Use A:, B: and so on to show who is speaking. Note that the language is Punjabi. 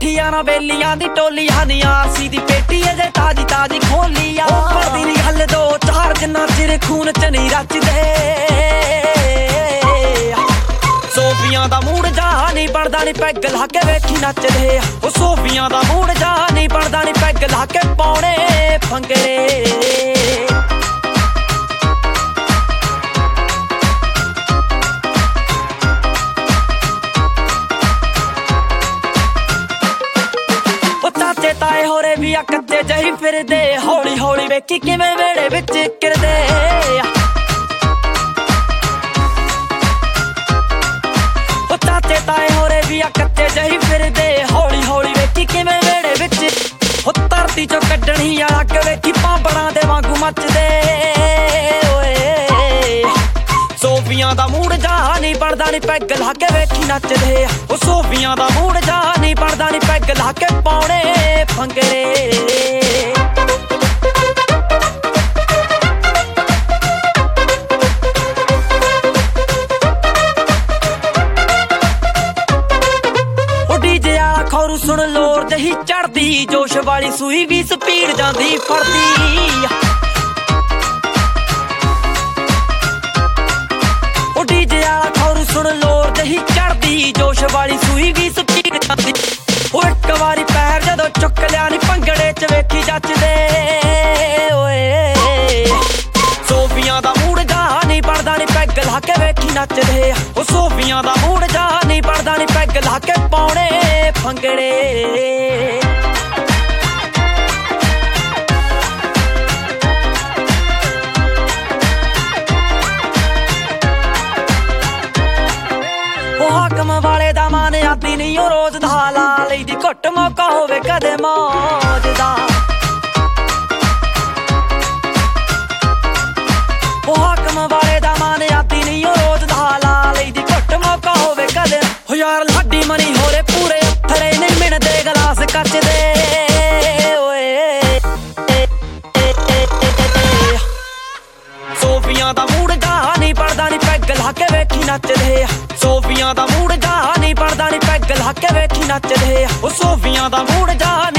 A: ਬੈਠੀਆਂ ਨਾ ਬੇਲੀਆਂ ਦੀ ਟੋਲੀ ਹਨੀ ਆਰਸੀ ਦੀ ਪੇਟੀ ਅਜੇ ਤਾਜੀ ਤਾਜੀ ਖੋਲੀ ਆ ਪਰਦੀ ਨੀ ਗੱਲ ਦੋ ਚਾਰ ਜਿੰਨਾ ਚਿਰ ਖੂਨ ਚ ਨਹੀਂ ਰਚਦੇ ਸੋਫੀਆਂ ਦਾ ਮੂਡ ਜਾ ਨਹੀਂ ਬਣਦਾ ਨੀ ਪੈਗ ਲਾ ਕੇ ਵੇਖੀ ਨੱਚਦੇ ਉਹ ਸੋਫੀਆਂ ਦਾ ਮੂਡ ਜਾ ਨਹੀਂ ਬਣਦਾ ਨੀ ਪੈਗ ਲਾ ਕੇ ਪਾਉਣੇ ਭੰਗੜੇ ਤਾਏ ਹੋਰੇ ਵੀ ਆ ਕੱਚੇ ਜਹੀ ਫਿਰਦੇ ਹੌਲੀ ਹੌਲੀ ਵੇਖੀ ਕਿਵੇਂ ਵੇੜੇ ਵਿੱਚ ਕਿਰਦੇ ਉਹ ਚਾਚੇ ਤਾਏ ਹੋਰੇ ਵੀ ਆ ਕੱਚੇ ਜਹੀ ਫਿਰਦੇ ਹੌਲੀ ਹੌਲੀ ਵੇਖੀ ਕਿਵੇਂ ਵੇੜੇ ਵਿੱਚ ਉਹ ਧਰਤੀ ਚੋਂ ਕੱਢਣੀ ਆ ਅੱਗ ਵੇਖੀ ਪਾਂਬੜਾਂ ਦੇ ਵਾਂਗੂ ਮੱਚਦੇ ਓਏ ਸੋਫੀਆਂ ਦਾ ਮੂਡ ਜਾ ਨਹੀਂ ਬਣਦਾ ਨੀ ਪੈਗ ਲਾ ਕੇ ਵੇਖੀ ਨੱਚਦੇ ਉਹ ਸੋਫੀਆਂ ਦਾ ਮੂਡ ਜਾ ਨਹੀਂ ਬਣਦਾ ਨੀ ਪੈਗ ਲਾ ਕੇ ਪਾਉਣੇ ਭੰਗੜੇ ਉਹ ਡੀਜੇ ਵਾਲਾ ਖੌਰੂ ਸੁਣ ਲੋਰ ਜਹੀ ਚੜਦੀ ਜੋਸ਼ ਵਾਲੀ ਸੂਈ ਵੀ ਸਪੀਡ ਜਾਂਦੀ ਫੜਦੀ ਉਹ ਡੀਜੇ ਵਾਲਾ ਖੌਰੂ ਸੁਣ ਲੋਰ ਜਹੀ ਚੜਦੀ ਜੋਸ਼ ਵਾਲੀ ਸੂਈ ਵੀ ਸਪੀਡ ਜਾਂਦੀ ਉਹ ਇੱਕ ਵਾਰੀ ਪੈਰ ਜਦੋਂ ਚੁੱਕ ਲਿਆ ਨੀ ਭੰਗੜੇ ਚ ਵੇਖੀ ਜੱਚਦੇ ਓਏ ਸੋਫੀਆਂ ਦਾ ਮੂਡ ਜਾ ਨਹੀਂ ਬਣਦਾ ਨੀ ਪੈਗ ਲਾ ਕੇ ਵੇਖੀ ਨੱਚਦੇ ਉਹ ਸੋਫੀਆਂ ਦਾ ਮੂਡ ਜਾ ਨਹੀਂ ਬਣਦਾ ਨੀ ਪੈਗ ਲਾ ਕੇ ਪਾਉਣੇ ਭੰਗੜੇ ਹਾਕਮ ਵਾਲੇ ਦਾ ਮਾਨ ਆਦੀ ਨਹੀਂ ਉਹ ਰੋਜ਼ ਦਾ ਲਾ ਲਈਦੀ ਘੁੱਟ ਮੌਕਾ ਹੋਵੇ ਕਦੇ ਮੌਜ ਦਾ ਉਹ ਹਾਕਮ ਵਾਲੇ ਦਾ ਮਾਨ ਆਦੀ ਨਹੀਂ ਉਹ ਰੋਜ਼ ਦਾ ਲਾ ਲਈਦੀ ਘੁੱਟ ਮੌਕਾ ਹੋਵੇ ਕਦੇ ਹੋ ਯਾਰ ਲਾਡੀ ਮਨੀ ਹੋਰੇ ਪੂਰੇ ਥਰੇ ਨਹੀਂ ਮਿਣਦੇ ਗਲਾਸ ਕੱਚਦੇ ਓਏ ਸੋਫੀਆਂ ਦਾ ਮੂਡ ਜਾ ਨਹੀਂ ਬਣਦਾ ਨੀ ਪੈਗ ਲਾ ਕੇ ਵੇਖੀ ਨੱਚਦੇ ਸੋਫੀਆਂ ਦਾ ਮੂਡ ਜਾ ਨਹੀਂ ਬਣਦਾ ਨੀ ਪੈਗ ਲਾ ਕੇ ਵੇਖੀ ਨੱਚਦੇ ਉਹ ਸੋਫੀਆਂ ਦਾ ਮੂਡ ਜਾ